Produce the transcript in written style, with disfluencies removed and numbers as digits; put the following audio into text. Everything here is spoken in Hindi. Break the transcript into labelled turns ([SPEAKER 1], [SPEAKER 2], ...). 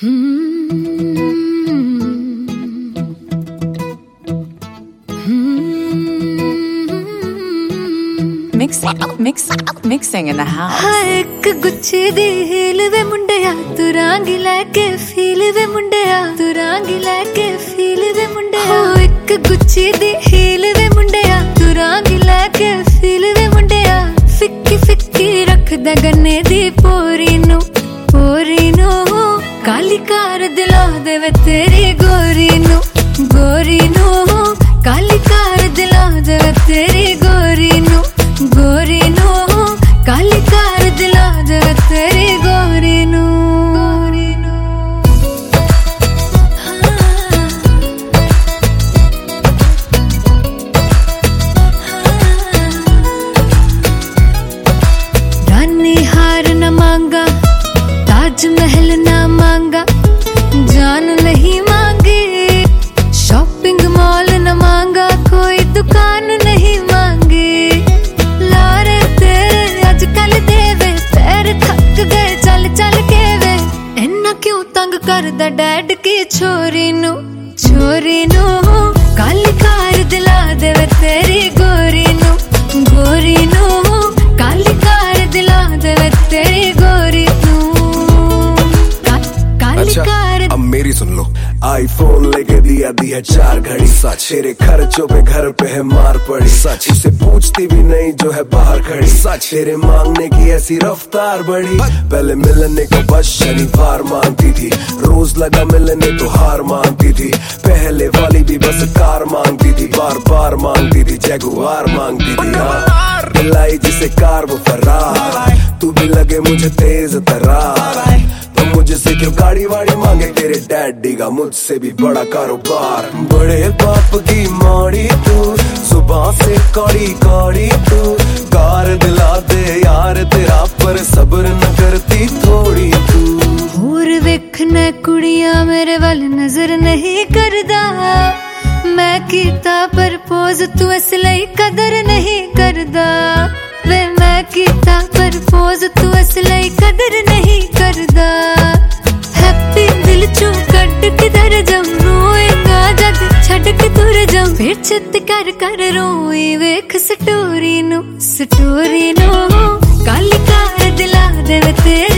[SPEAKER 1] Mixing in the house.
[SPEAKER 2] एक गुच्छे दी हील वे मुंडिया तू रांगी लेके फील वे मुंडिया तू रांगी लेके फील वे मुंडिया एक गुच्छे दी हील वे मुंडिया तू रांगी लेके फील वे मुंडिया फिक्की फिक्की रख दे गन्ने दी पोरी नू काली कार दिला दे वे तेरी गोरी नू काली कार दिला दे वे तेरी गोरी नू काली कार दिला दे तेरी गोरी नू रानी हार न मांगा ताज महल न मांगा जान नहीं मांगी शॉपिंग मॉल न मांगा कोई दुकान नहीं मांगी लारे तेरे आजकल देवे पैर थक गए चल चल के वे इन्ना क्यों तंग करदा डैड की छोरी नू काली कार दिला देवे तेरी गोरी नू काली कार दिला देवे तेरी गोरी नू काली कार।
[SPEAKER 3] अब मेरी सुन लो, आईफोन लेके दिया दिया 4 घड़ी सच तेरे खर्चों पे घर पे है मार पड़ी सच इसे पूछती भी नहीं जो है बाहर खड़ी सच तेरे मांगने की ऐसी रफ्तार बढ़ी पहले मिलने को बस शनिवार मांगती थी रोज लगा मिलने तो हार मांगती थी पहले वाली भी बस कार मांगती थी बार बार मांगती थी जगुआर मांगती थी दिलाई जिसे कार वो फरार तू भी लगे मुझे तेज तरार मुझसे क्यों गाड़ी वाड़ी मांगे तेरे डैडी का मुझसे भी बड़ा कारोबार बड़े बाप की माड़ी तू सुबह से कौड़ी कौड़ी तू कार दिला दे यार तेरा पर सब्र न करती थोड़ी तू
[SPEAKER 2] और वेखना कुड़ियां मेरे वाल नजर नहीं करदा मैं कीता प्रपोज तू इसलिए कदर नहीं करदा वे मैं कीता प्रपोज तू इसलिए कदर नहीं करदा हैप्पी दिल चो कट के दर जाऊं रोएगा जद छड़ के दूर जाऊं फिर चित कर रोई वेख स्टोरी नू काली कार दिला दे तेरे